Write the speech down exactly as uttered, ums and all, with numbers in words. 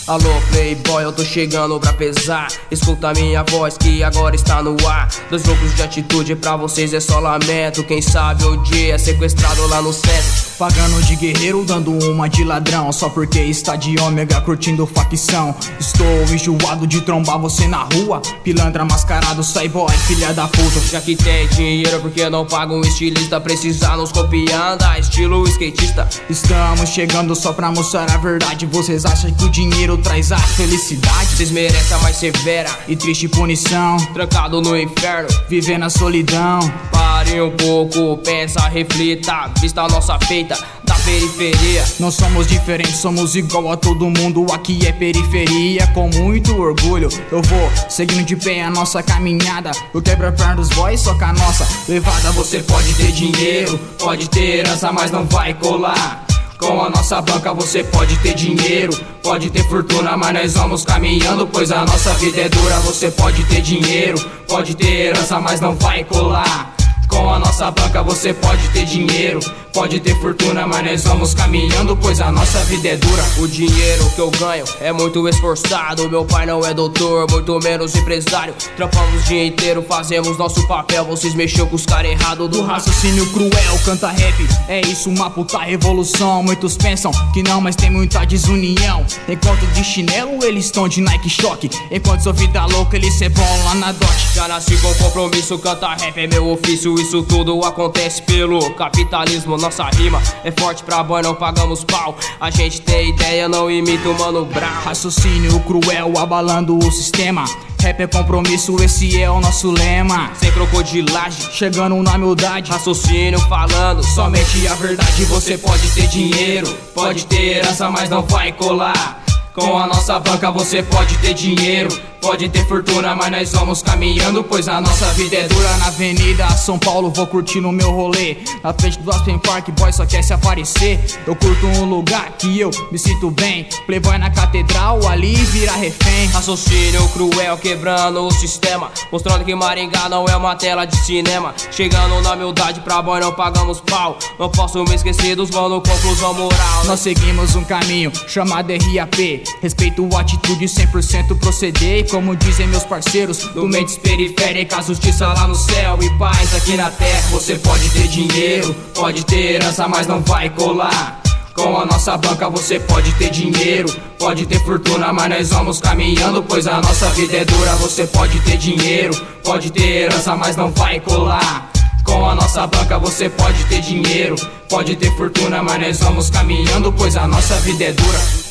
Alô Playboy, eu tô chegando pra pesar. Escuta minha voz que agora está no ar. Dois grupos de atitude pra vocês é só lamento. Quem sabe o dia é sequestrado lá no centro. Pagando de guerreiro, dando uma de ladrão. Só porque está de ômega, curtindo facção. Estou enjoado de trombar você na rua. Pilantra mascarado, sai boy, filha da puta. Já que tem dinheiro, porque não paga um estilista? Precisar nos copiando, estilo skatista. Estamos chegando só pra mostrar a verdade. Vocês acham que o dinheiro traz a felicidade? Vocês merecem a mais severa e triste punição, trancado no inferno, vivendo a solidão. Pare um pouco, pensa, reflita. Vista a nossa feita da periferia. Não somos diferentes, somos igual a todo mundo. Aqui é periferia, com muito orgulho. Eu vou seguindo de pé a nossa caminhada. Eu quebro a perna dos boys, só que a nossa levada. Você pode ter dinheiro, pode ter herança, mas não vai colar. Com a nossa banca você pode ter dinheiro, pode ter fortuna, mas nós vamos caminhando, pois a nossa vida é dura. Você pode ter dinheiro, pode ter herança, mas não vai colar. Com a nossa banca você pode ter dinheiro, pode ter fortuna, mas nós vamos caminhando, pois a nossa vida é dura. O dinheiro que eu ganho é muito esforçado. Meu pai não é doutor, muito menos empresário. Trampamos o dia inteiro, fazemos nosso papel. Vocês mexeu com os caras errados do Do raciocínio cruel, canta rap, é isso uma puta revolução. Muitos pensam que não, mas tem muita desunião. Enquanto de chinelo eles estão de Nike Shock, enquanto sua vida louca eles rebolam lá na Dot. Já nasci com compromisso, canta rap é meu ofício. Isso tudo acontece pelo capitalismo. Nossa rima é forte pra boy, não pagamos pau. A gente tem ideia, não imita o Mano Brown. Raciocínio cruel, abalando o sistema. Rap é compromisso, esse é o nosso lema. Sem crocodilagem, chegando na humildade. Raciocínio falando somente a verdade. Você pode ter dinheiro, pode ter herança, mas não vai colar. Com a nossa banca você pode ter dinheiro, pode ter fortuna, mas nós vamos caminhando, pois a nossa vida é dura. Na Avenida São Paulo vou curtindo o meu rolê. Na frente do Aspen Park, boy só quer se aparecer. Eu curto um lugar que eu me sinto bem. Playboy na catedral, ali vira refém. Raciocínio cruel, quebrando o sistema, mostrando que Maringá não é uma tela de cinema. Chegando na humildade, pra boy não pagamos pau. Não posso me esquecer dos mano, conclusão moral. Nós seguimos um caminho chamado R A P. Respeito a atitude, cem por cento proceder. E como dizem meus parceiros do Mentes Periféricas, justiça lá no céu e paz aqui na terra. Você pode ter dinheiro, pode ter herança, mas não vai colar. Com a nossa banca você pode ter dinheiro, pode ter fortuna, mas nós vamos caminhando, pois a nossa vida é dura. Você pode ter dinheiro, pode ter herança, mas não vai colar. Com a nossa banca você pode ter dinheiro, pode ter fortuna, mas nós vamos caminhando, pois a nossa vida é dura.